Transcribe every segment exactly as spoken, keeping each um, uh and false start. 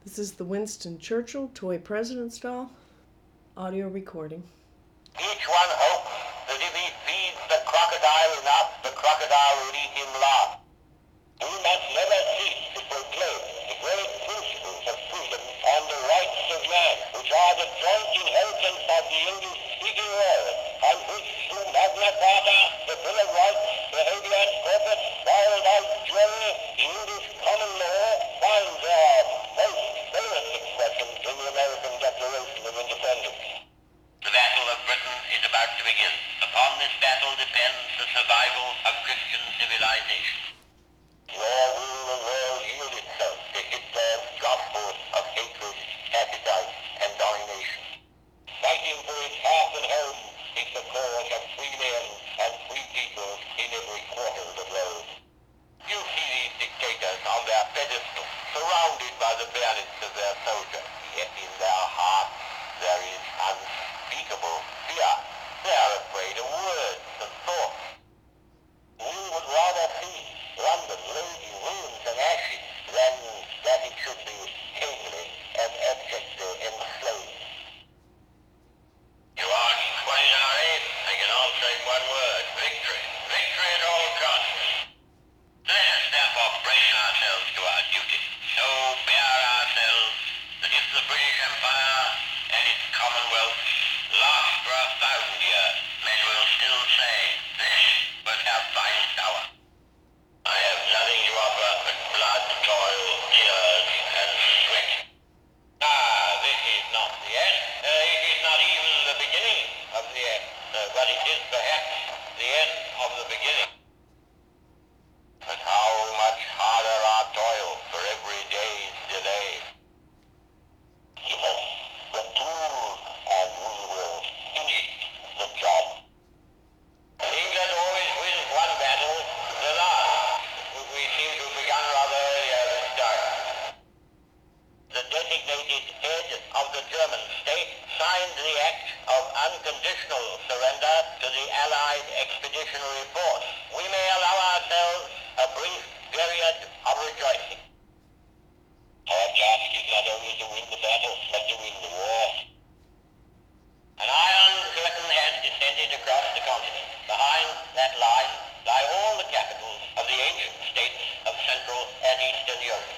This is the Winston Churchill Toy President's Doll audio recording. Each one hopes that if he feeds the crocodile enough, the crocodile will eat him last. We must never cease to proclaim the great principles of freedom and the rights of man, which are the joint inheritance of the English-speaking world, on which through Magna Carta, the Bill of Rights, the habeas corpus, filed out jury, the English common law, finds their most famous expression in the American Declaration of Independence. The battle of Britain is about to begin. Upon this battle depends the survival of Christian civilization. Nor will the world yield itself to Hitler's gospel of hatred, appetite, and domination. Fighting for its hearth and home is the cause of free men and free people in every quarter of the globe. You see these dictators on their pedestal, surrounded by the bayonets of their soldiers, yet in their hearts there is unspeakable fear. They are afraid of words and thoughts. We would rather see London laid in ruins and ashes than that it should be tamely and abjectly enslaved. You ask what is our aim? I can answer in one word: victory. Victory at all costs. Let us therefore brace ourselves to our duty. So bear ourselves that if the British Empire and its Commonwealth last for a thousand years, men will still say, this was our finest hour. I have nothing to offer but blood, toil, tears, and sweat. Ah, this is not the end. Uh, it is not even the beginning of the end, uh, but it is perhaps the end of the beginning. But how much harder our toil for every day's delay. Give us the tools and we will finish the job. England always wins one battle, the last. We seem to have begun rather earlier this time. The designated head of the German state signed the act of unconditional surrender to the Allied Expeditionary Force. We may allow ourselves a brief period of rejoicing. Our task is not only to win the battle, but to win the war. An iron curtain has descended across the continent. Behind that line lie all the capitals of the ancient states of Central and Eastern Europe.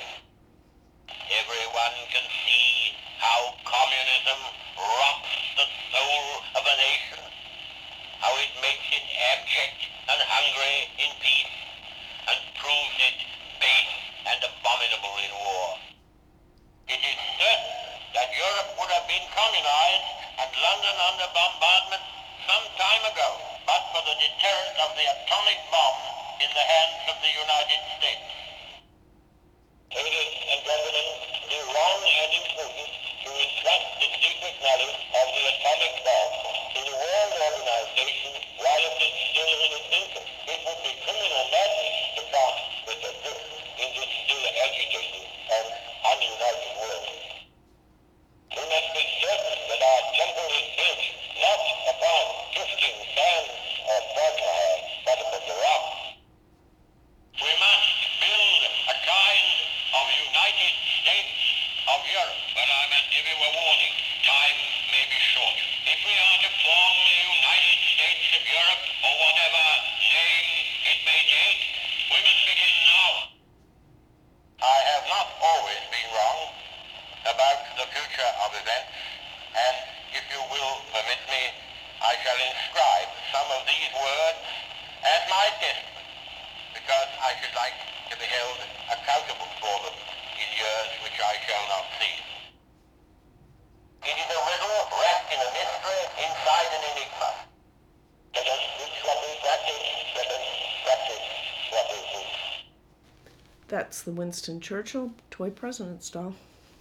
Everyone can see how communism rots the soul of a nation, how it makes it abject and hungry in peace, and proves it base and abominable in war. It is certain that Europe would have been communized and London under bombardment some time ago, but for the deterrent of the atomic bomb in the hands of the United States. Ladies and gentlemen, it is wrong and imprudent to entrust the secret knowledge of the atomic bomb to the World Organization while it is still in its infancy. It would be criminal madness to part with the drift in this still agitated and ununited world. We must be certain that our temple is built not upon drifting sands or quagmires, but upon the rock. We must build a kind of United States of Europe. But I must give you a warning. Time may be short. If we are to form a United States of Europe, or whatever name it may take, we must begin now. I have not always been wrong about the future of events, and if you will permit me, I shall inscribe some of these words as my testament, because I should like to be held accountable for them in years which I shall not see. It is a riddle wrapped in a mystery inside an enigma. Let us preach what we practice, let us practice what we preach. That's the Winston Churchill Toy President's Doll.